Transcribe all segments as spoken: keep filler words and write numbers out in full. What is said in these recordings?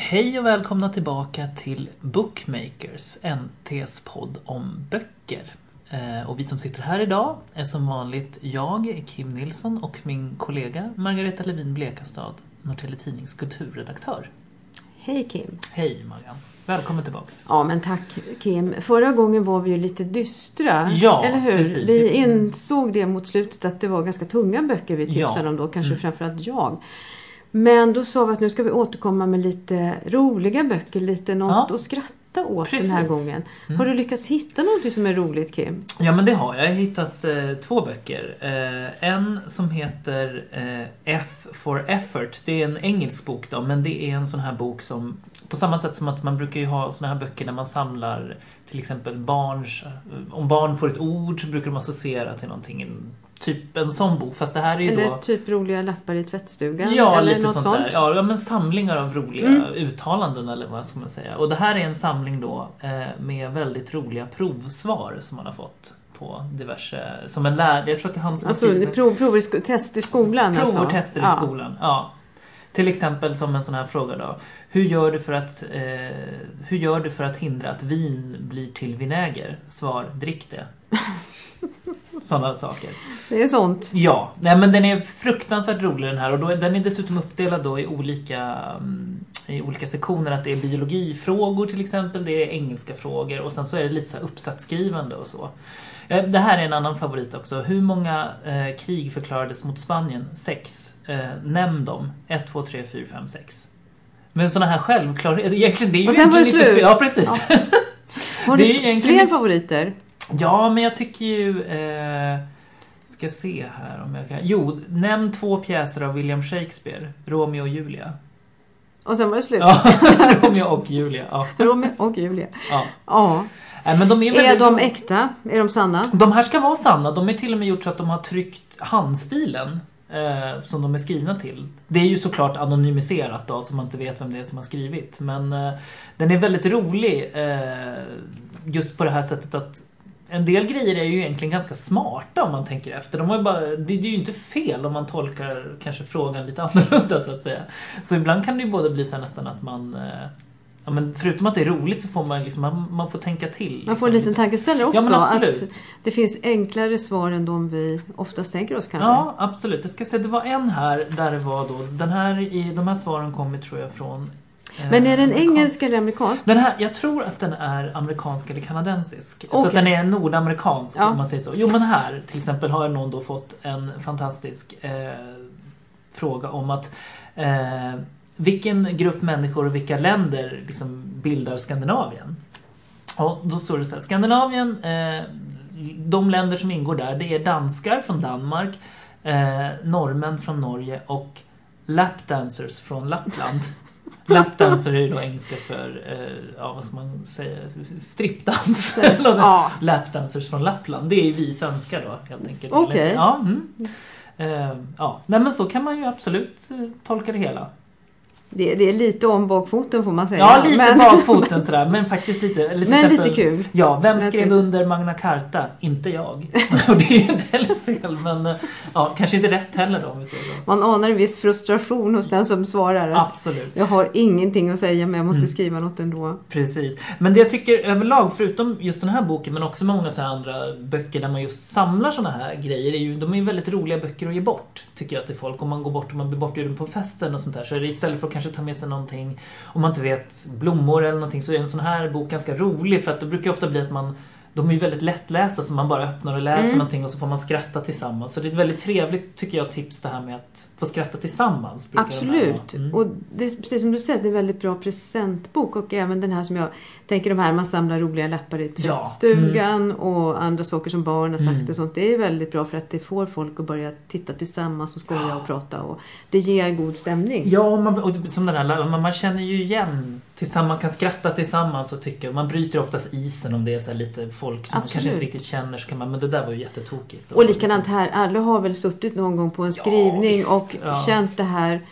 Hej och välkomna tillbaka till Bookmakers, N T:s podd om böcker. Och vi som sitter här idag är som vanligt jag, Kim Nilsson, och min kollega Margareta Levin Blekastad, Norrtelje Tidnings kulturredaktör. Hej Kim. Hej Marianne. Välkommen tillbaks. Ja, men tack Kim. Förra gången var vi ju lite dystra, ja, eller hur? Precis. Vi insåg det mot slutet att det var ganska tunga böcker vi tipsade ja. om då, kanske mm. framförallt jag. Men då sa vi att nu ska vi återkomma med lite roliga böcker, lite något ja. att skratta åt Precis. Den här gången. Mm. Har du lyckats hitta något som är roligt, Kim? Ja, men det har jag. Jag har hittat eh, två böcker. Eh, en som heter eh, F for Effort. Det är en engelsk bok då, men det är en sån här bok som på samma sätt som att man brukar ju ha såna här böcker när man samlar till exempel barns, om barn får ett ord så brukar de associera till någonting, typ en sån bok, fast det här är ju eller då... typ roliga lappar i tvättstugan. Ja, eller lite något sånt, sånt där. Ja, men samlingar av roliga mm. uttalanden eller vad ska man säga. Och det här är en samling då eh, med väldigt roliga provsvar som man har fått på diverse, som en lärare, jag tror att det är han som alltså, skriver... prov, prov i sko- test i skolan Prov alltså. och tester ja. i skolan, ja. Till exempel som en sån här fråga då. Hur gör du för att, eh, hur gör du för att hindra att vin blir till vinäger? Svar, drick det. Sådana saker. Det är sånt. Ja, nej, men den är fruktansvärt rolig den här. Och då, den är dessutom uppdelad då i olika, i olika sektioner. Att det är biologifrågor till exempel, det är engelska frågor. Och sen så är det lite så här uppsatsskrivande och så. Det här är en annan favorit också. Hur många eh, krig förklarades mot Spanien? Sex. Eh, nämn dem. Ett, två, tre, fyra, fem, sex. Men sådana här självklarheter. Egentligen, det är ju och sen var det inte slut. Ja, precis. Ja. Har du egentligen... fler favoriter? Ja, men jag tycker ju... Eh, ska se här om jag kan... Jo, nämn två pjäser av William Shakespeare. Romeo och Julia. Och sen var det slut. Ja, Romeo och Julia. Ja. Romeo och Julia. Ja. ja. Äh, men de är, väldigt... är de äkta? Är de sanna? De här ska vara sanna. De är till och med gjort så att de har tryckt handstilen eh, som de är skrivna till. Det är ju såklart anonymiserat då, så man inte vet vem det är som har skrivit. Men eh, den är väldigt rolig eh, just på det här sättet att en del grejer är ju egentligen ganska smarta om man tänker efter. De har ju bara, det är ju inte fel om man tolkar kanske frågan lite annorlunda så att säga. Så ibland kan det ju både bli så nästan att man... Eh, ja, men förutom att det är roligt så får man liksom, man, man får tänka till. Liksom. Man får en liten tankeställare också. Ja, men absolut. Att det finns enklare svar än de vi oftast tänker oss kanske. Ja, absolut. Jag ska säga, det var en här där det var då, den här, i, de här svaren kommer tror jag från... Eh, men är den engelsk eller amerikansk? Den här, jag tror att den är amerikansk eller kanadensisk. Okay. Så att den är nordamerikansk ja. om man säger så. Jo, men här till exempel har någon då fått en fantastisk eh, fråga om att... Eh, vilken grupp människor och vilka länder liksom bildar Skandinavien? Och då står det så här, Skandinavien, eh, de länder som ingår där, det är danskar från Danmark, eh, norrmän från Norge och lapdancers från Lappland. Lapdancer är ju då engelska för, eh, ja vad ska man säga, strippdans. ja. Lapdancers från Lappland, det är vi svenskar då helt enkelt. Okej. Okay. Ja, mm. eh, ja. Nej, men så kan man ju absolut eh, tolka det hela. Det, det är lite om bakfoten får man säga. Ja, lite men... bakfoten sådär, men faktiskt lite... Lite men exempel, lite kul. Ja, vem men skrev under Magna Carta? Inte jag. Och det är ju inte heller fel, men ja, kanske inte rätt heller då, om vi säger så. Man anar en viss frustration hos den som svarar. Att absolut. Jag har ingenting att säga, men jag måste mm. skriva något ändå. Precis. Men det jag tycker överlag, förutom just den här boken, men också många så här andra böcker där man just samlar såna här grejer, är ju, de är ju väldigt roliga böcker att ge bort, tycker jag, till folk. Om man går bort och man blir bortbjuden på festen och sånt där, så är det istället för att kanske ta med sig någonting, om man inte vet blommor eller någonting, så är en sån här bok ganska rolig, för att det brukar ofta bli att man, de är ju väldigt lättlästa, så man bara öppnar och läser mm. någonting och så får man skratta tillsammans. Så det är ett väldigt trevligt, tycker jag, tips det här med att få skratta tillsammans. Absolut. Mm. Och det är precis som du säger, det är en väldigt bra presentbok, och även den här som jag tänker, de här man samlar roliga lappar i tvättstugan ja. mm. och andra saker som barn har sagt mm. och sånt. Det är väldigt bra för att det får folk att börja titta tillsammans och skoja och prata, och det ger god stämning. Ja, man, och som den här, man, man känner ju igen tillsammans, man kan skratta tillsammans och tycka, man bryter oftast isen om det är så här lite folk som man kanske inte riktigt känner, så kan man, men det där var ju jättetokigt. Och, och likadant här, alla har väl suttit någon gång på en skrivning ja, och ja. känt det här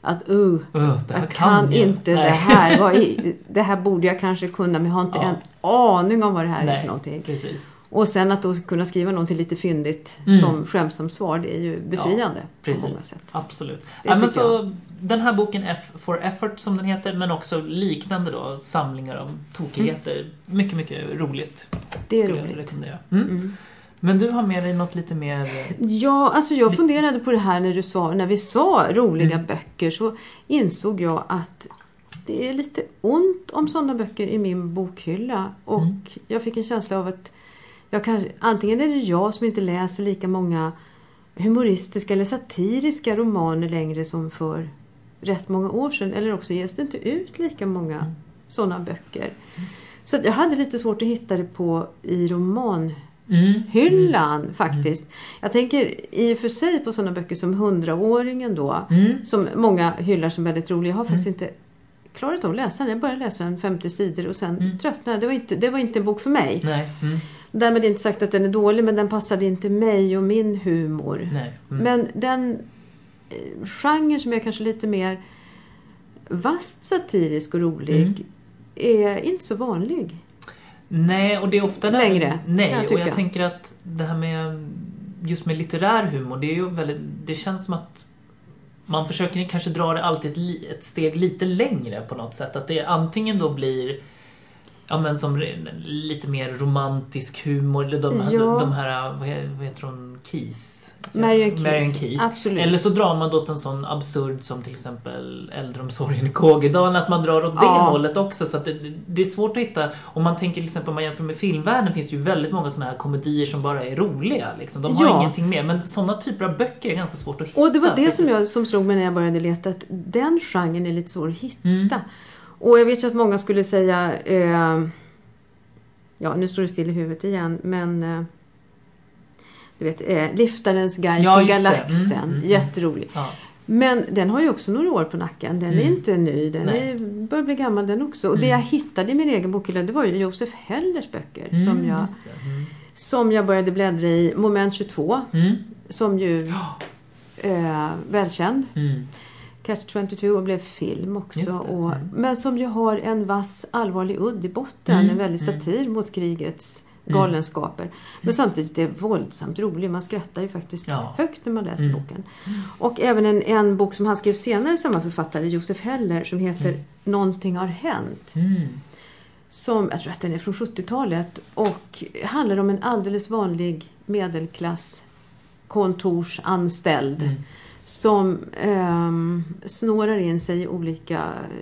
att uh, uh, det här jag kan, kan inte det här. Vad i, det här borde jag kanske kunna, men jag har inte ja. en aning om vad det här Nej, är för någonting. Precis. Och sen att då kunna skriva någonting lite fyndigt mm. som skämsamt svar, det är ju befriande ja, precis. på många sätt. Absolut. Ja, men så, den här boken F for Effort som den heter, men också liknande då, samlingar av tokigheter. Mm. Mycket, mycket roligt. Det är roligt. Mm. Mm. Men du har med dig något lite mer... Ja, alltså jag funderade på det här när du sa, när vi sa roliga mm. böcker, så insåg jag att det är lite ont om sådana böcker i min bokhylla. Och mm. jag fick en känsla av att jag kan, antingen är det jag som inte läser lika många humoristiska eller satiriska romaner längre som för rätt många år sedan, eller också ges det inte ut lika många mm. sådana böcker. Mm. Så jag hade lite svårt att hitta det på i romanhyllan mm. faktiskt. Mm. Jag tänker i och för sig på sådana böcker som Hundraåringen då, mm. som många hyllar som väldigt roliga. Jag har faktiskt mm. inte klarat av att läsa den. Jag började läsa den femtio sidor och sen mm. tröttnade. Det var, inte, det var inte en bok för mig. Nej. Mm. Därmed inte sagt att den är dålig, men den passade inte mig och min humor. Nej. Mm. Men den eh, genre som är kanske lite mer vast satirisk och rolig mm. är inte så vanlig. Nej, och det är ofta där, längre. Nej, jag och jag tänker att det här med just med litterär humor, det är ju väldigt, det känns som att man försöker kanske dra det alltid ett, ett steg lite längre på något sätt, att det antingen då blir ja men som lite mer romantisk humor, eller de, ja. de här, vad heter hon, Keys? Marian Keys. Marian Keys. Absolut. Eller så drar man då en sån absurd som till exempel äldreomsorgen i Kågedalen, att man drar åt det ja. hållet också, så att det, det är svårt att hitta. Om man tänker till exempel, om man jämför med filmvärlden, finns det ju väldigt många såna här komedier som bara är roliga liksom. De har ja. ingenting med, men såna typer av böcker är ganska svårt att hitta. Och det var det som jag som slog mig när jag började leta, att den genren är lite svår att hitta. Mm. Och jag vet ju att många skulle säga eh, ja, nu står det still i huvudet igen, men eh, du vet, eh, Liftarens guide ja, till galaxen, mm, mm, jätterolig. Ja. Men den har ju också några år på nacken. Den mm. är inte ny, den är, börjar bli gammal den också. Och mm. det jag hittade i min egen bokhylla, det var ju Josef Hellers böcker mm, som, jag, mm. som jag började bläddra i. Moment tjugotvå, mm. som ju eh, välkänd. Mm. Catch tjugotvå och blev film också. Och, mm. men som ju har en vass allvarlig udd i botten. Mm. En väldigt satir mm. mot krigets galenskaper. Mm. Men samtidigt är det våldsamt rolig. Man skrattar ju faktiskt ja. högt när man läser mm. boken. Och även en, en bok som han skrev senare, samma författare, Josef Heller, som heter mm. Någonting har hänt. Mm. Som, jag tror att den är från sjuttiotalet. Och handlar om en alldeles vanlig medelklass kontorsanställd. Mm. Som eh, snårar in sig i olika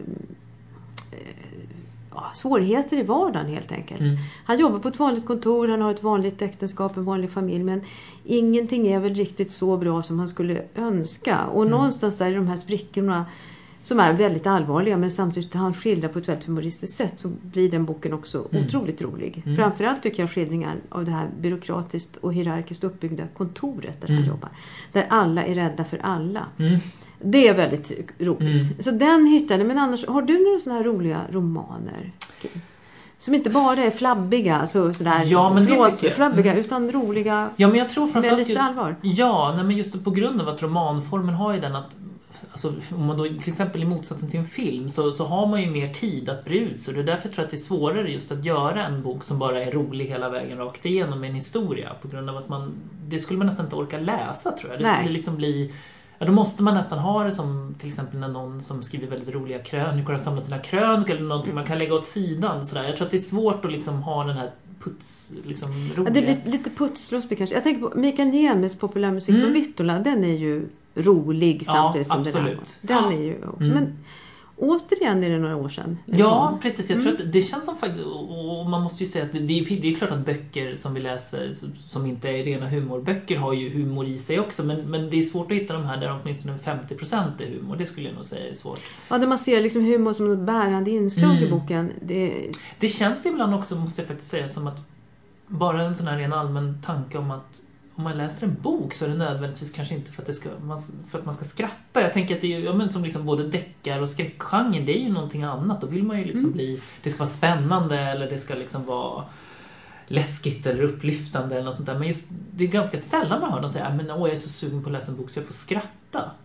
eh, svårigheter i vardagen helt enkelt. Mm. Han jobbar på ett vanligt kontor, han har ett vanligt äktenskap, en vanlig familj, men ingenting är väl riktigt så bra som han skulle önska. Och mm. någonstans där i de här sprickorna som är väldigt allvarliga, men samtidigt han skildrar på ett väldigt humoristiskt sätt, så blir den boken också mm. otroligt rolig. Mm. Framförallt tycker jag skildringar av det här byråkratiskt och hierarkiskt uppbyggda kontoret där mm. han jobbar. Där alla är rädda för alla. Mm. Det är väldigt roligt. Mm. Så den hittade, men annars, har du några sådana här roliga romaner? Som inte bara är flabbiga, så, sådär, ja, men flås, flabbiga, mm. utan roliga, ja, men jag tror med lite allvar. Ja, nej, men just på grund av att romanformen har ju den att, alltså, om man då till exempel i motsatsen till en film, så, så har man ju mer tid att bre ut. Så det är därför tror jag att det är svårare just att göra en bok som bara är rolig hela vägen rakt igenom en historia. På grund av att man, det skulle man nästan inte orka läsa, tror jag. Det nej. skulle liksom bli... Ja, då måste man nästan ha det som till exempel när någon som skriver väldigt roliga krönikor har samlat sina krönikor eller någonting man kan lägga åt sidan. Sådär. Jag tror att det är svårt att liksom ha den här puts, liksom, roliga... Ja, det blir lite putslustigt kanske. Jag tänker på Mikael Niemes populärmusik mm. från Vittula. Den är ju rolig samtidigt ja, som absolut. den här. Den är ju också... Mm. Men återigen är det några år sedan. Ja, precis. Jag tror mm. att det känns som faktiskt, och man måste ju säga att det, det, är, det är klart att böcker som vi läser som inte är rena humorböcker har ju humor i sig också, men, men det är svårt att hitta de här där åtminstone femtio procent är humor. Det skulle jag nog säga är svårt. Ja, där man ser liksom humor som ett bärande inslag mm. i boken. Det... det känns ibland också, måste jag faktiskt säga, som att bara en sån här ren allmän tanke om att om man läser en bok så är det nödvändigtvis kanske inte för att, det ska, för att man ska skratta. Jag tänker att det är ja, men som liksom både deckar och skräckgenren, det är ju någonting annat. Då vill man ju liksom mm. bli, det ska vara spännande eller det ska liksom vara läskigt eller upplyftande eller något sånt där. Men just, det är ganska sällan man hör någon säga men åh, jag är så sugen på att läsa en bok så jag får skratta.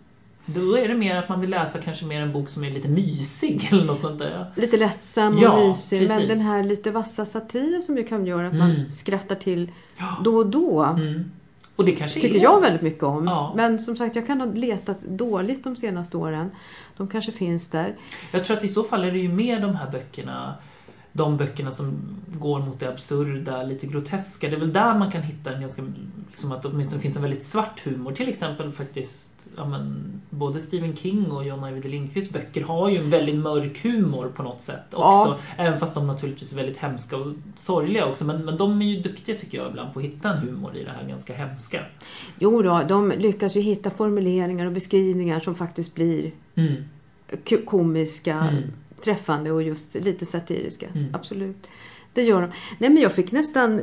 Då är det mer att man vill läsa kanske mer en bok som är lite mysig eller något sånt där. Lite lättsam och ja, mysig. Precis. Men den här lite vassa satiren som ju kan göra att mm. man skrattar till då och då. Mm. Och det kanske tycker är... jag väldigt mycket om. Ja. Men som sagt, jag kan ha letat dåligt de senaste åren. De kanske finns där. Jag tror att i så fall är det ju mer de här böckerna, de böckerna som går mot det absurda, lite groteska. Det är väl där man kan hitta en ganska, liksom att det åtminstone finns en väldigt svart humor. Till exempel faktiskt, ja men, både Stephen King och John Ajvide Lindqvists böcker har ju en väldigt mörk humor på något sätt också. Ja. Även fast de naturligtvis är väldigt hemska och sorgliga också. Men, men de är ju duktiga tycker jag ibland på att hitta en humor i det här ganska hemska. Jo då, de lyckas ju hitta formuleringar och beskrivningar som faktiskt blir mm. komiska, mm. träffande och just lite satiriska. Mm. Absolut. Det gör de. Nej, men jag fick nästan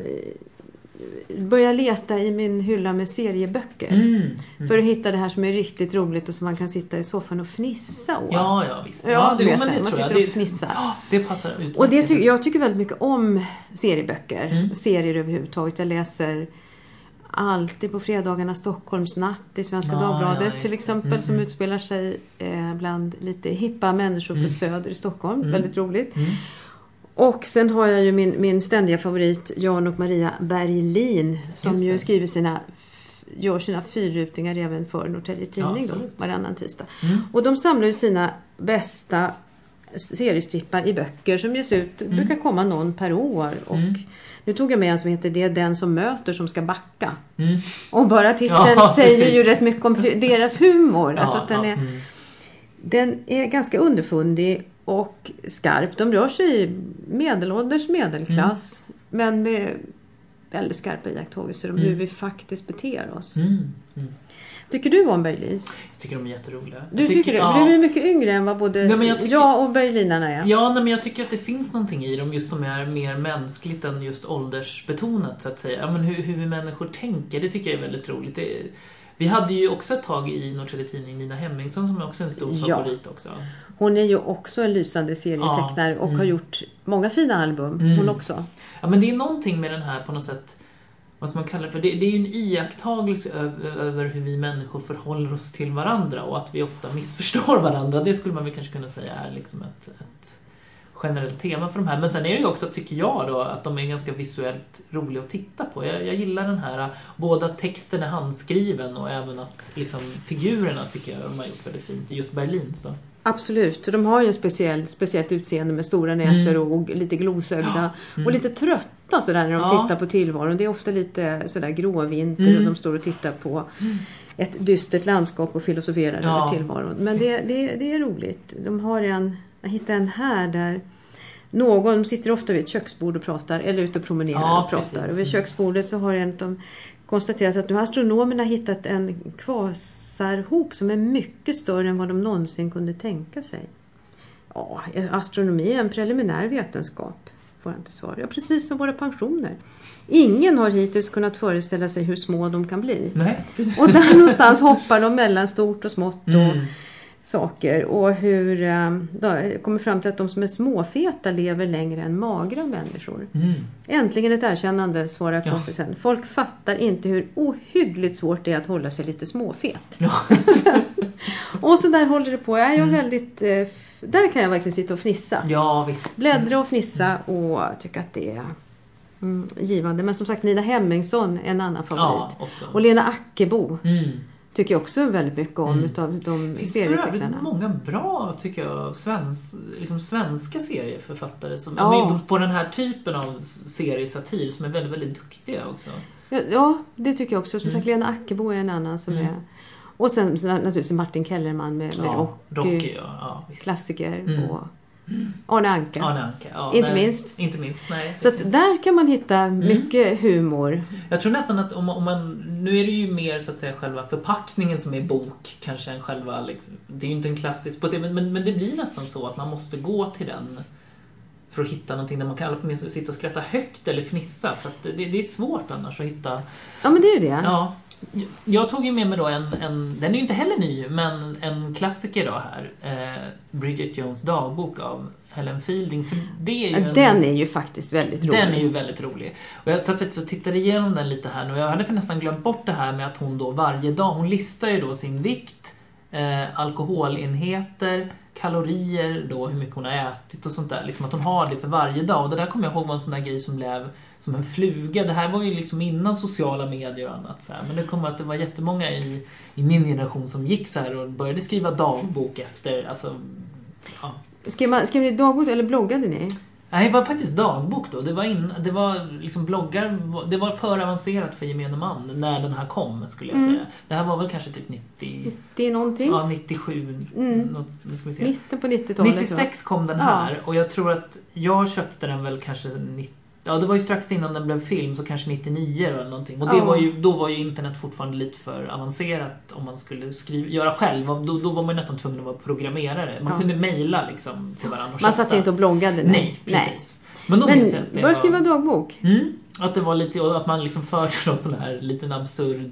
börja leta i min hylla med serieböcker. Mm. Mm. För att hitta det här som är riktigt roligt och som man kan sitta i soffan och fnissa åt. Ja, ja visst. Ja, ja du jo, vet men det, det. Man sitter jag. och fnissar. Ja, det passar ut. Och det ty- jag tycker väldigt mycket om serieböcker. Mm. Serier överhuvudtaget. Jag läser alltid på fredagarna Stockholmsnatt i Svenska ja, Dagbladet ja, till exempel. Mm. Som utspelar sig eh, bland lite hippa människor mm. på Söder i Stockholm. Mm. Väldigt roligt. Mm. Och sen har jag ju min, min ständiga favorit Jan och Maria Berglin som ju skriver sina, gör sina fyrrutingar även för Norrtälje Tidning ja, då, varannan tisdag. Mm. Och de samlar ju sina bästa seriestrippar i böcker som ges ut, mm. brukar komma någon per år. Och mm. nu tog jag med en som heter Det är den som möter som ska backa. Mm. Och bara titeln ja, säger precis. Ju rätt mycket om deras humor. Ja, alltså att den, ja, är, mm. den är ganska underfundig och skarp. De rör sig i medelålders medelklass. Mm. Men med väldigt skarpa iakttagelser om mm. hur vi faktiskt beter oss. Mm. Mm. Tycker du om Berlins? Jag tycker de är jätteroliga. Du tycker, tycker det? Ja. Du är mycket yngre än vad både nej, jag, tycker, jag och berlinarna är. Ja, nej, men jag tycker att det finns någonting i dem just som är mer mänskligt än just åldersbetonat så att säga. Ja, men hur, hur vi människor tänker, det tycker jag är väldigt roligt. Det, vi hade ju också ett tag i Norrtälje Tidning Nina Hemmingsson som är också en stor ja. favorit också. Hon är ju också en lysande serietecknare ja. och mm. har gjort många fina album. Mm. Hon också. Ja, men det är någonting med den här på något sätt, vad ska man kalla det för? Det, det är ju en iakttagelse över, över hur vi människor förhåller oss till varandra och att vi ofta missförstår varandra. Det skulle man väl kanske kunna säga är liksom ett, ett generellt tema för de här. Men sen är det ju också, tycker jag då, att de är ganska visuellt roliga att titta på. Jag, jag gillar den här, både att texten är handskriven och även att liksom, figurerna tycker jag de har gjort väldigt fint. Just Berlin så. Absolut, de har ju en speciell, speciellt utseende med stora näsor mm. och lite glosögda ja. mm. och lite trötta sådär när de ja. tittar på tillvaron. Det är ofta lite sådär gråvinter mm. och de står och tittar på ett dystert landskap och filosoferar ja. över tillvaron. Men det, det, det är roligt. De har en, jag hittade en här där någon sitter ofta vid ett köksbord och pratar eller ute och promenerar ja, och pratar. Precis. Och vid köksbordet så har en av dem konstaterat att nu har astronomerna hittat en kvasarhop som är mycket större än vad de någonsin kunde tänka sig. Ja, astronomi är en preliminär vetenskap, får han inte svara. Ja, precis som våra pensioner. Ingen har hittills kunnat föreställa sig hur små de kan bli. Nej, och där någonstans hoppar de mellan stort och smått och mm. saker. Och hur då, kommer fram till att de som är småfeta lever längre än magra människor. Mm. Äntligen ett erkännande, svarar kompisen. Ja. Folk fattar inte hur ohyggligt svårt det är att hålla sig lite småfet. Ja. Och så där håller det på. Jag är mm. väldigt... Där kan jag verkligen sitta och fnissa. Ja, visst. Bläddra och fnissa och tycka att det är mm, givande. Men som sagt, Nina Hemmingsson är en annan favorit. Ja, och Lena Ackebo. Mm. Tycker jag också väldigt mycket om mm. utav de serietecknarna. Det finns många bra, tycker jag, svens, liksom svenska serieförfattare som ja. är på den här typen av seriesatir som är väldigt, väldigt duktiga också. Ja, ja det tycker jag också. Som mm. sagt, Lena Ackebo är en annan som mm. är... Och sen naturligtvis Martin Kellerman med, med ja, Rocky, Rocky ja, ja, klassiker mm. och Arne Anka. Arne Anka ja, inte nej, minst. Inte minst, nej. Så att där kan man hitta mycket mm. humor. Jag tror nästan att om, om man, nu är det ju mer så att säga själva förpackningen som är bok, kanske än själva, liksom, det är ju inte en klassisk, men, men, men det blir nästan så att man måste gå till den för att hitta någonting där man kan alla sitta och skratta högt eller fnissa, för att det, det är svårt annars att hitta. Ja, men det är det. Ja. Jag tog ju med mig då en, en, den är ju inte heller ny, men en klassiker då här, eh, Bridget Jones dagbok av Helen Fielding, för det är ju en, den är ju faktiskt väldigt rolig. Den är ju väldigt rolig. Och jag satt faktiskt och tittade igenom den lite här nu, och jag hade för nästan glömt bort det här med att hon då varje dag, hon listar ju då sin vikt eh, alkoholenheter, kalorier då, hur mycket hon har ätit och sånt där. Liksom att hon har det för varje dag. Och det där kommer jag ihåg var en sån där grej som blev som en fluga. Det här var ju liksom innan sociala medier och annat. Så här. Men det kommer att det var jättemånga i, i min generation som gick så här och började skriva dagbok efter. Alltså, ja. Skrev, man, skrev ni dagbok eller bloggade ni? Nej, det var faktiskt dagbok då. Det var, in, det var liksom bloggar. Det var för avancerat för gemene man när den här kom, skulle jag säga. Mm. Det här var väl kanske typ nittio... nittio någonting? Ja, nittiosju. Mm. Något, ska vi se. Mitten på nittiotalet. nittiosex då. Kom den här. Ja. Och jag tror att jag köpte den väl kanske... nittio, ja, det var ju strax innan den blev film, så kanske nittionio eller någonting. Och det ja. var ju, då var ju internet fortfarande lite för avancerat om man skulle skriva, göra själv. Då, då var man ju nästan tvungen att vara programmerare. Man ja. kunde mejla liksom till varandra och man satt inte och bloggade. Nej, nej precis. Nej. Men då Men minns jag att det började var, skriva dagbok? Mm, att det var lite, att man liksom förde någon sån här liten absurd,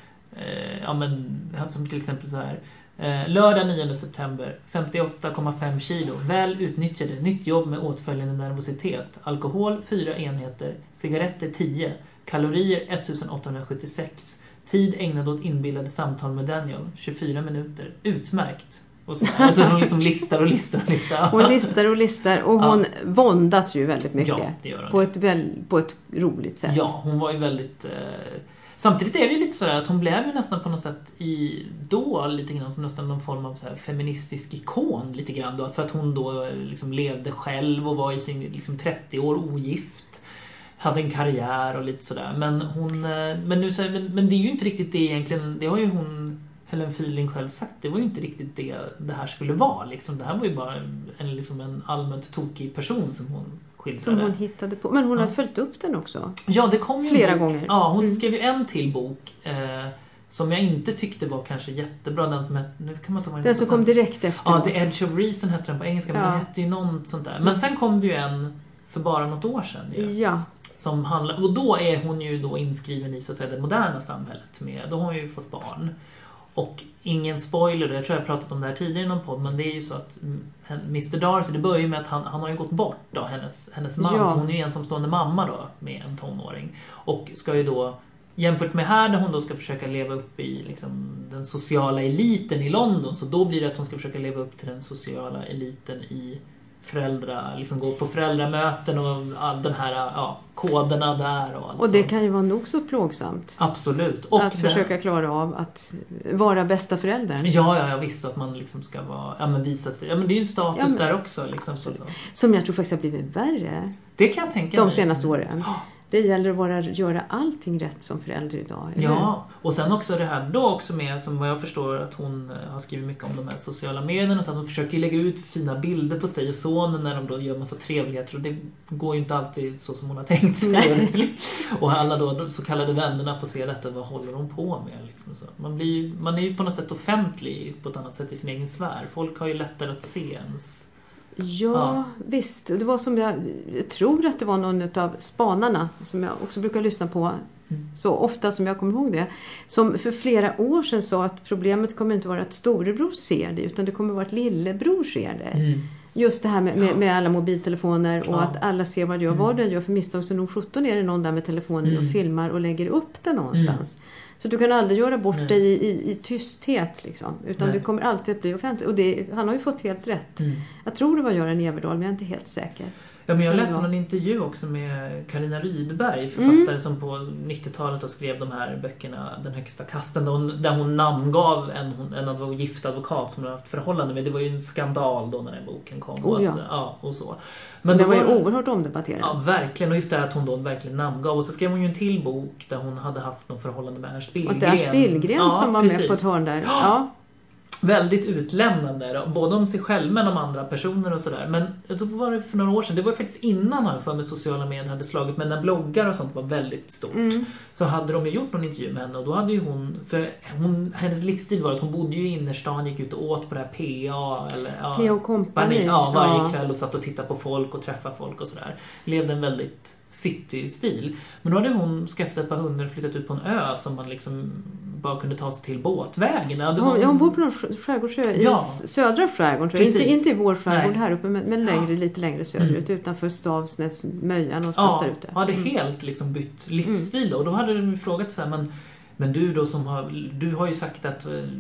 eh, ja men som till exempel så här. Eh, lördag nionde september, femtioåtta komma fem kilo, väl utnyttjade, nytt jobb med åtföljande nervositet, alkohol fyra enheter, cigaretter tio, kalorier ettusenåttahundrasjuttiosex, tid ägnad åt inbillade samtal med Daniel, tjugofyra minuter, utmärkt. Och så, alltså hon liksom listar och listar och listar. Hon listar och listar och hon ja. våndas ju väldigt mycket. Ja, det gör hon. På ett, väl, på ett roligt sätt. Ja, hon var ju väldigt... Eh, samtidigt är det ju lite sådär att hon blev ju nästan på något sätt i då lite grann som nästan någon form av så här feministisk ikon lite grann då. För att hon då liksom levde själv och var i sin liksom trettio år ogift. Hade en karriär och lite sådär. Men hon... Men, nu, men, men det är ju inte riktigt det egentligen... Det har ju hon... Helen Fielding själv sagt, det var ju inte riktigt det det här skulle vara. Liksom. Det här var ju bara en, liksom en allmänt tokig person som hon skildrade. Som hon hittade på. Men hon ja. har följt upp den också. Ja, det kom ju flera bok. gånger. Ja, hon mm. skrev ju en till bok eh, som jag inte tyckte var kanske jättebra. Den som, het, nu kan man ta den som kom direkt efter. Ja, The Edge of Reason hette den på engelska, men ja. den hette ju något sånt där. Men sen kom det ju en för bara något år sedan. Ju. Ja. Som handlar, och då är hon ju då inskriven i så att säga det moderna samhället. Med, då har hon ju fått barn. Och ingen spoiler, jag tror jag pratat om det här tidigare i någon podd, men det är ju så att mister Darcy, det börjar ju med att han, han har ju gått bort då, hennes, hennes man, ja. så hon är ju ensamstående mamma då med en tonåring. Och ska ju då, jämfört med här där hon då ska försöka leva upp i liksom, den sociala eliten i London, så då blir det att hon ska försöka leva upp till den sociala eliten i föräldrar, liksom gå på föräldramöten och all den här ja, koderna där och allt och det sånt. kan ju vara nog så plågsamt. Absolut. Och att försöka klara av att vara bästa föräldern. Ja, ja, jag visste att man liksom ska vara, ja men visa sig. Ja men det är ju status ja, men, där också liksom så. Som jag tror faktiskt har blivit värre. Det kan jag tänka de mig. senaste åren. Oh. Det gäller att vara, göra allting rätt som förälder idag. Eller? Ja, och sen också det här då också med, som vad jag förstår att hon har skrivit mycket om de här sociala medierna, så att hon försöker lägga ut fina bilder på sig och sonen när de då gör massa trevligheter, och det går ju inte alltid så som hon har tänkt sig. Och alla då, de så kallade vännerna får se detta, vad håller hon på med liksom så. Man, blir, man är ju på något sätt offentlig på ett annat sätt i sin egen sfär. Folk har ju lättare att se ens. Ja, ja, visst. Det var som jag, jag tror att det var någon av spanarna som jag också brukar lyssna på mm. så ofta som jag kommer ihåg det. Som för flera år sedan sa att problemet kommer inte vara att storebror ser det, utan det kommer vara att lillebror ser det. Mm. Just det här med, med, med alla mobiltelefoner och ja. att alla ser vad du gör, mm. vad du gör för misstag. Så nog sjutton är det någon där med telefonen mm. och filmar och lägger upp det någonstans. Mm. Så du kan aldrig göra bort Nej. dig i, i, i tysthet liksom, utan Nej. du kommer alltid att bli offentlig. Och det, han har ju fått helt rätt. Mm. Jag tror det var Göran Everdahl, men jag är inte helt säker. Ja, men jag läste en intervju också med Carina Rydberg, författare mm. som på nittiotalet och skrev de här böckerna Den högsta kasten, där hon, där hon namngav en, en adv- gift advokat som hon haft förhållande med. Det var ju en skandal då när den boken kom. Oh, ja. Och, att, ja, och så. Men det var, var ju oerhört omdebatterat. Ja, verkligen. Och just det att hon då verkligen namngav. Och så skrev hon ju en till bok där hon hade haft någon förhållande med Ernst Billgren. Och det är Ernst Billgren ja, som var precis. med på ett hörn där. Ja. Väldigt utlämnande, både om sig själv men om andra personer och sådär. Men då var det för några år sedan, det var faktiskt innan jag för med sociala medier hade slagit, men när bloggar och sånt var väldigt stort mm. så hade de ju gjort någon intervju med henne, och då hade ju hon, för hon, hennes livsstil var att hon bodde ju i innerstan, gick ut och åt på det här P A eller ja, P A Company ja, varje ja. kväll och satt och tittade på folk och träffade folk och sådär. Levde en väldigt city-stil. Men då hade hon skaffat ett par hundar och flyttat ut på en ö som man liksom bara kunde ta sig till båtvägen. Ja, hon, ja, hon bor på någon skärgårdsö i ja. södra skärgården, tror jag. Inte, inte i vår skärgård Nej. här uppe, men, men längre, ja. lite längre söderut, mm. utanför Stavsnäs, Möja någonstans ja, där ute. Ja, hade mm. helt liksom bytt livsstil då. Och då hade de frågat så här, men, men du då som har, du har ju sagt att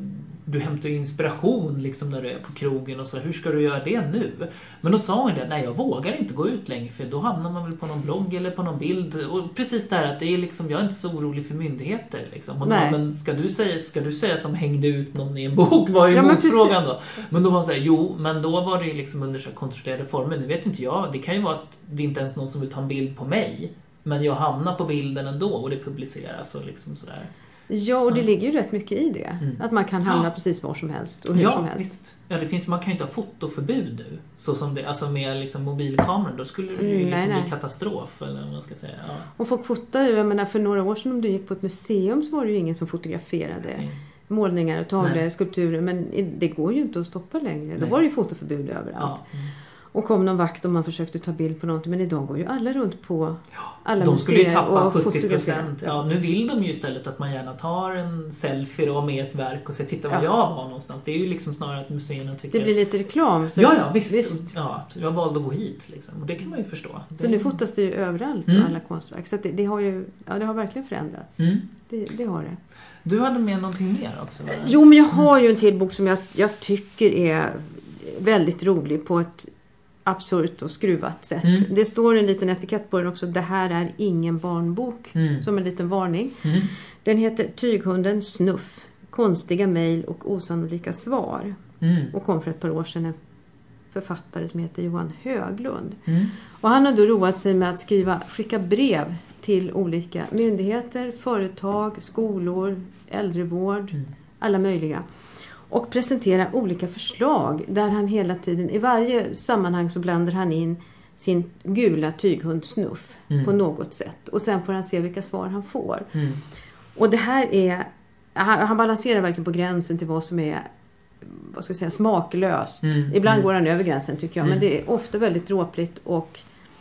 du hämtar inspiration liksom när du är på krogen och så. Hur ska du göra det nu? Men då sa hon det, nej jag vågar inte gå ut längre för då hamnar man väl på någon blogg eller på någon bild. Och precis där att det är liksom, jag är inte så orolig för myndigheter liksom. Och då, men ska du säga, ska du säga som hängde ut någon i en bok? Var ju ja, motfrågan då. Men då var hon så här, jo, men då var det liksom under så kontrollerade former. Nu vet inte jag, det kan ju vara att det inte ens någon som vill ta en bild på mig. Men jag hamnar på bilden ändå och det publiceras och liksom sådär. Ja, och det mm. ligger ju rätt mycket i det. Mm. Att man kan hamna ja. precis var som helst och hur ja, som helst. Visst. Ja, det finns, man kan ju inte ha fotoförbud nu. Så som det, alltså med liksom mobilkameror, då skulle det ju mm, liksom nej, bli katastrof. Eller vad man ska säga. Ja. Och folk fotar ju, jag menar för några år sedan om du gick på ett museum så var det ju ingen som fotograferade mm. målningar och tavlor, skulpturer. Men det går ju inte att stoppa längre. Nej. Då var det ju fotoförbud överallt. Ja. Mm. Och kom någon vakt om man försökte ta bild på någonting. Men idag går ju alla runt på alla de museer. De skulle ju tappa sjuttio procent. Ja, nu vill de ju istället att man gärna tar en selfie då med ett verk och säger titta var ja. jag var någonstans. Det är ju liksom snarare att museerna tycker... Det blir lite reklam. Så ja, ja, visst. visst. Ja, jag valde att gå hit liksom. Och det kan man ju förstå. Så det... nu fotas det ju överallt mm. alla konstverk. Så det, det har ju ja, det har verkligen förändrats. Mm. Det, det har det. Du hade med någonting mer också? Va? Jo, men jag har ju en till bok som jag, jag tycker är väldigt rolig på ett absurt och skruvat sätt. Mm. Det står en liten etikett på den också. Det här är ingen barnbok. Mm. Som en liten varning. Mm. Den heter Tyghunden Snuff. Konstiga mejl och osannolika svar. Mm. Och kom för ett par år sedan en författare som heter Johan Höglund. Mm. Och han har då roat sig med att skriva, skicka brev till olika myndigheter, företag, skolor, äldrevård, mm. alla möjliga. Och presentera olika förslag där han hela tiden, i varje sammanhang så blandar han in sin gula tyghund Snuff mm. på något sätt. Och sen får han se vilka svar han får. Mm. Och det här är, han, han balanserar verkligen på gränsen till vad som är, vad ska jag säga, smaklöst. Mm. Ibland mm. går han över gränsen tycker jag, mm. men det är ofta väldigt dråpligt och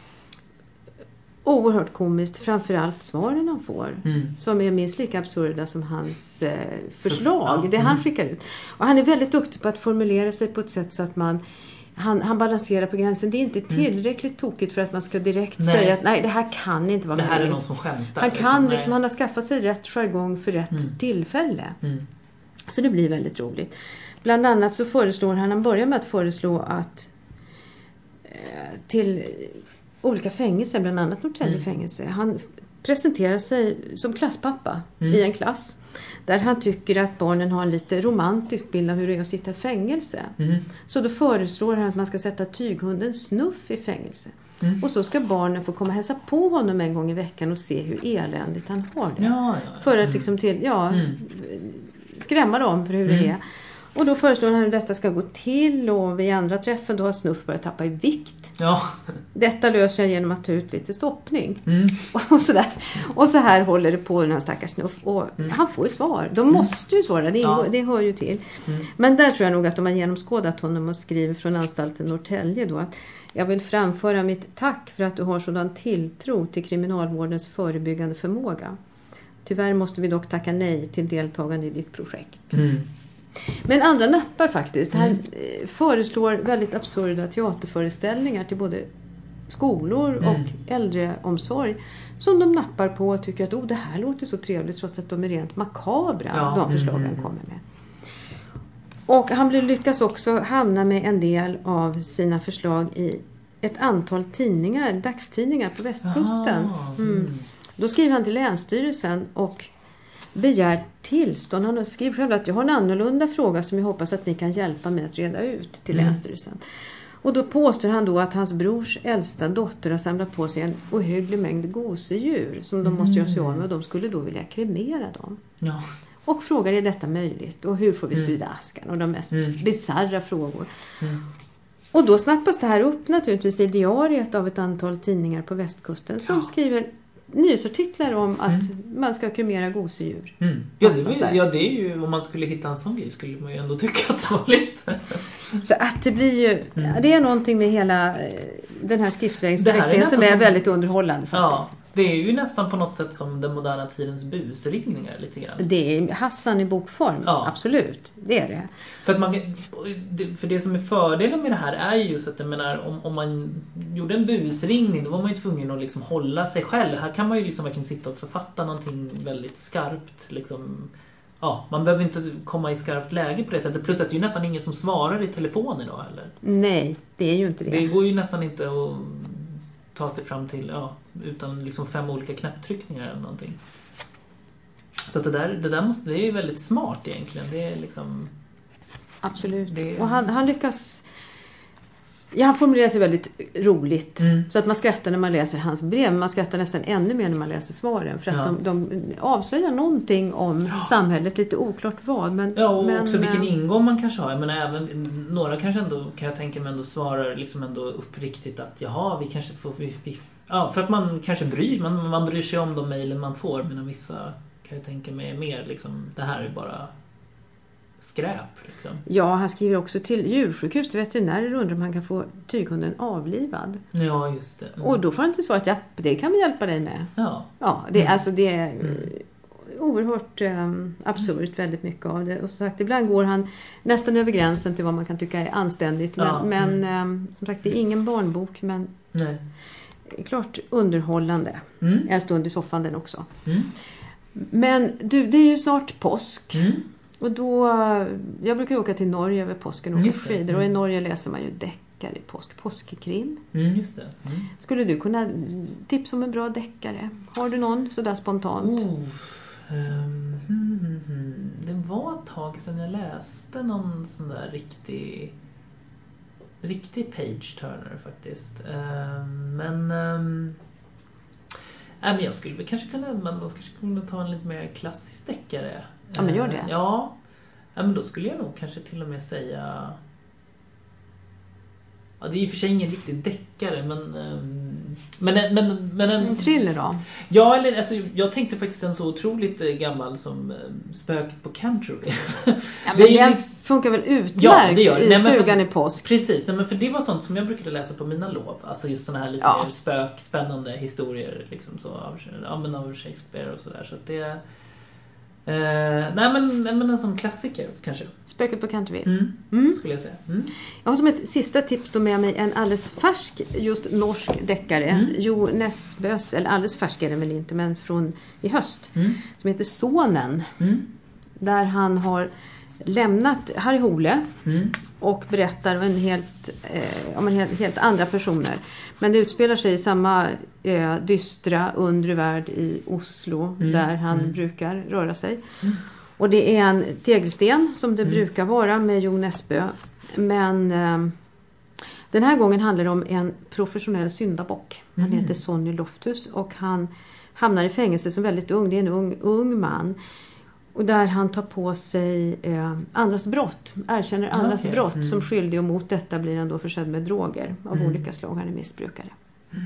oerhört komiskt, framförallt svaren han får. Mm. Som är minst lika absurda som hans eh, förslag. Mm. Det han skickar ut. Och han är väldigt duktig på att formulera sig på ett sätt så att man han, han balanserar på gränsen. Det är inte tillräckligt mm. tokigt för att man ska direkt nej. säga att nej, det här kan inte vara det här möjligt. är någon som skämtar. Han kan liksom, liksom han har skaffat sig rätt jargong för rätt mm. tillfälle. Mm. Så det blir väldigt roligt. Bland annat så föreslår han, han börjar med att föreslå att eh, till olika fängelser, bland annat Norrtälje mm. fängelse. Han presenterar sig som klasspappa mm. i en klass. Där han tycker att barnen har en lite romantisk bild av hur det är att sitta i fängelse. Mm. Så då föreslår han att man ska sätta tyghunden Snuff i fängelse. Mm. Och så ska barnen få komma och hälsa på honom en gång i veckan och se hur eländigt han har det. Ja, ja. För att liksom till, ja, mm. skrämma dem för hur mm. det är. Och då föreslår han hur detta ska gå till och vid andra träffen då har Snuff börjat tappa i vikt. Ja. Detta löser jag genom att ta ut lite stoppning. Mm. Och, sådär. Och så här håller det på den här stackars Snuff. Och mm. han får ju svar. De måste ju svara, det, ja. det hör ju till. Mm. Men där tror jag nog att de har genomskådat honom och skriver från anstalten Norrtälje då att jag vill framföra mitt tack för att du har sådan tilltro till kriminalvårdens förebyggande förmåga. Tyvärr måste vi dock tacka nej till deltagande i ditt projekt. Mm. Men andra nappar faktiskt. Mm. Han föreslår väldigt absurda teaterföreställningar till både skolor mm. och äldreomsorg som de nappar på och tycker att oh, det här låter så trevligt trots att de är rent makabra, ja. de förslagen mm. kommer med. Och han blir lyckas också hamna med en del av sina förslag i ett antal tidningar, dagstidningar på västkusten. Mm. Då skriver han till Länsstyrelsen och begär tillstånd. Han skriver själv att jag har en annorlunda fråga som jag hoppas att ni kan hjälpa mig att reda ut till mm. Länsstyrelsen. Och då påstår han då att hans brors äldsta dotter har samlat på sig en ohygglig mängd gosedjur som de mm. måste göra sig av med och de skulle då vilja kremera dem. Ja. Och frågar är detta möjligt och hur får vi sprida askan och de mest mm. bizarra frågor. Mm. Och då snappas det här upp naturligtvis i diariet av ett antal tidningar på västkusten som ja. skriver nyhetsartiklar om att mm. man ska kremera gosedjur. Mm. Ja, det, ja, det är ju om man skulle hitta en sån grej skulle man ju ändå tycka att det var lite. Så att det blir ju mm. det är någonting med hela den här skriftväxlingen som är som, väldigt underhållande faktiskt. Ja, det är ju nästan på något sätt som den moderna tidens busringningar lite grann. Det är Hassan i bokform, ja. absolut. Det är det. För, att man, för det som är fördelen med det här är ju just att jag menar, om, om man gjorde en busringning då var man ju tvungen att liksom hålla sig själv. Här kan man ju liksom verkligen sitta och författa någonting väldigt skarpt liksom ja, man behöver inte komma i skarpt läge på det sättet. Plus att det är ju nästan ingen som svarar i telefon idag heller. Nej, det är ju inte det. Det går ju nästan inte att ta sig fram till, ja, utan liksom fem olika knapptryckningar eller någonting. Så att det där, det där måste, det är ju väldigt smart egentligen. Det är liksom... Absolut. Det... Och han, han lyckas... Ja, han formulerar sig väldigt roligt. Mm. Så att man skrattar när man läser hans brev. Man skrattar nästan ännu mer när man läser svaren. För att ja. de, de avslöjar någonting om ja. samhället. Lite oklart vad. Men, ja, och men, också vilken ingång man kanske har. Men även, några kanske ändå, kan jag tänka mig, ändå svarar liksom ändå uppriktigt att jaha, vi kanske får... Vi, vi, ja, för att man kanske bryr, man, man bryr sig om de mejlen man får. Men vissa kan jag tänka mig mer liksom, det här är bara... skräp liksom. Ja, han skriver också till djursjukhus till veterinärer och undrar om han kan få tyghunden avlivad. Ja, just det. Mm. Och då får han inte svarat, ja, det kan vi hjälpa dig med. Ja. Ja, det, mm. alltså det är mm. oerhört um, absurt, väldigt mycket av det. Och som sagt, ibland går han nästan över gränsen till vad man kan tycka är anständigt. Men, ja. men mm. um, som sagt, det är ingen barnbok, men Nej. klart underhållande. Mm. En stund i soffan den också. Mm. Men du, det är ju snart påsk. Mm. Och då, jag brukar åka till Norge över påsken och åka skidor. Mm. Och i Norge läser man ju deckare i påsk. Påskkrim. Mm, just det. Mm. Skulle du kunna tipsa om en bra deckare? Har du någon sådär spontant? Oh, um, hmm, hmm. Det var ett tag sedan jag läste någon sån där riktig riktig page-turner faktiskt. Um, men... Um, äh, men jag skulle väl kanske kunna, man kanske kunna ta en lite mer klassisk deckare. Ja, men gör det. Ja, ja, men då skulle jag nog kanske till och med säga... Ja, det är ju för sig ingen riktig deckare, men... Men, men, men en... En thriller då? Ja, eller, alltså, jag tänkte faktiskt en så otroligt gammal som Spöket på Canterbury. Ja, men det är, funkar väl utmärkt ja, det gör. i nej, stugan för, i påsk. Precis, nej, men för det var sånt som jag brukade läsa på mina lov. Alltså just såna här lite ja. mer spök, spännande historier liksom så, av, ja, men av Shakespeare och sådär. Så att det... Uh, nej men, men en sån klassiker kanske. Spöket på Canterbury. Mm, mm. Skulle jag säga. Mm. Jag har som ett sista tips då med mig en alldeles färsk just norsk deckare. Mm. Jo Nesbøs, eller alldeles färsk är den väl inte, men från i höst. Mm. Som heter Sonen. Mm. Där han har lämnat Harry Hole mm. och berättar om en helt, eh, om en helt, helt andra personer. Men det utspelar sig i samma eh, dystra undre värld i Oslo mm. där han mm. brukar röra sig. Mm. Och det är en tegelsten som det mm. brukar vara med Jo Nesbø. Men eh, den här gången handlar det om en professionell syndabock. Han mm. heter Sonny Loftus och han hamnar i fängelse som väldigt ung. Det är en ung, ung man. Och där han tar på sig eh, andras brott, erkänner andras okay. brott mm. som skyldig, och mot detta blir han då försedd med droger av mm. olika slag, han är missbrukare. Mm.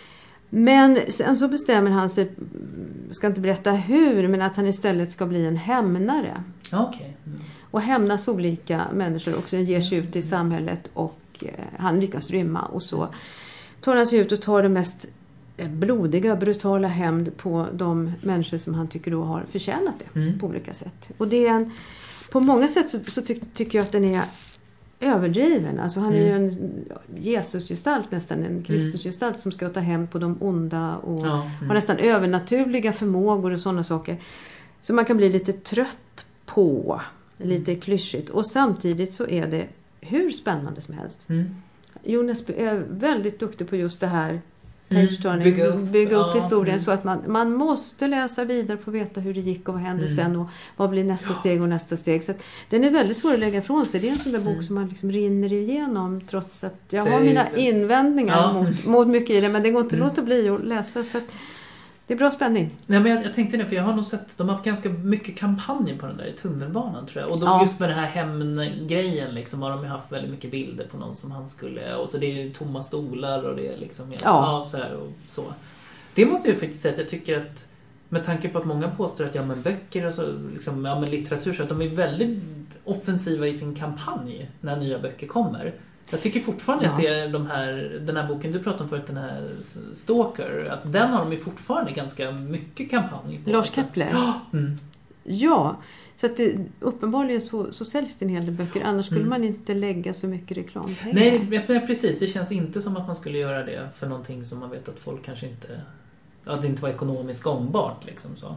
Men sen så bestämmer han sig, ska inte berätta hur, men att han istället ska bli en hämnare. Okay. Mm. Och hämnas olika människor också, ger sig ut i samhället och eh, han lyckas rymma. Och så tar han sig ut och tar det mest blodiga, brutala hämnd på de människor som han tycker då har förtjänat det mm. på olika sätt. Och det är en, på många sätt så, så ty, tycker jag att den är överdriven. Alltså han mm. är ju en Jesusgestalt, nästan en Kristusgestalt som ska ta hem på de onda och ja, mm. har nästan övernaturliga förmågor och sådana saker. Så man kan bli lite trött på, lite klyschigt. Och samtidigt så är det hur spännande som helst. Mm. Jonas är väldigt duktig på just det här. Mm, bygga upp, bygga upp ja, historien mm. så att man, man måste läsa vidare för att veta hur det gick och vad hände mm. sen och vad blir nästa ja. steg och nästa steg. Så att den är väldigt svår att lägga ifrån sig. Det är en sån där bok mm. som man liksom rinner igenom trots att jag har mina invändningar ja. mot, mot mycket i det, men det går inte mm. att låta bli att läsa, så att det är bra spänning. Nej, men jag, jag tänkte det, för jag har nog sett, de har haft ganska mycket kampanjer på den där i tunnelbanan tror jag. Och de, ja. just med den här hemgrejen liksom, har de haft väldigt mycket bilder på någon som han skulle, och så det är tomma stolar och det är liksom, ja, ja. så här och så. Det måste jag faktiskt säga att jag tycker att, med tanke på att många påstår att ja, men böcker och så, liksom, ja, men litteratur, så att de är väldigt offensiva i sin kampanj när nya böcker kommer. Jag tycker fortfarande ja. jag ser de här, den här boken du pratade om förut, den här Stalker, alltså den har de ju fortfarande ganska mycket kampanj på. Lars Kepler. Ja, mm. ja, så att det, uppenbarligen så, så säljs det en hel del böcker, annars skulle mm. man inte lägga så mycket reklam. Nej, men precis, det känns inte som att man skulle göra det för någonting som man vet att folk kanske inte, att det inte var ekonomiskt gångbart liksom så.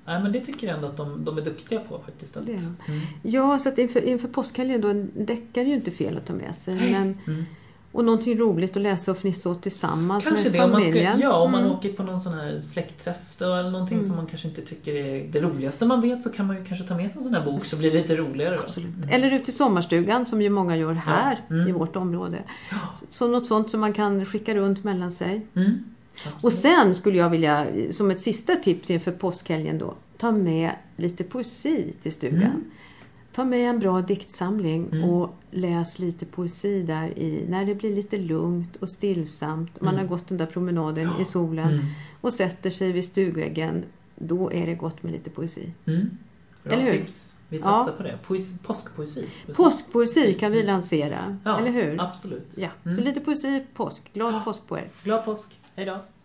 Nej, men det tycker jag ändå att de, de är duktiga på faktiskt. Att, det. Mm. Ja, så att inför, inför påskhelgen då, en deckare är ju inte fel att ta med sig. Men, Mm. och någonting roligt att läsa och fnissa åt tillsammans Kanske med det, om man familjen. ska, ja, om man Mm. åker på någon sån här släktträff då, eller någonting Mm. som man kanske inte tycker är det roligaste man vet, så kan man ju kanske ta med sig en sån här bok så blir det lite roligare då. Absolut. Mm. Eller ut till sommarstugan som ju många gör här Ja. Mm. i vårt område. Ja. Så något sånt som man kan skicka runt mellan sig. Mm. Och sen skulle jag vilja, som ett sista tips inför påskhelgen då, ta med lite poesi till stugan. Mm. Ta med en bra diktsamling Mm. och läs lite poesi där i, när det blir lite lugnt och stillsamt. Man Mm. har gått den där promenaden i solen Mm. och sätter sig vid stugväggen. Då är det gott med lite poesi. Mm. Bra Eller hur? tips. Vi satsar Ja. på det. Poesi, påskpoesi. Påskpoesi kan vi lansera, Ja, eller hur? absolut. Ja, Mm. så lite poesi, påsk. Glad påsk på er. Glad påsk. Hej då.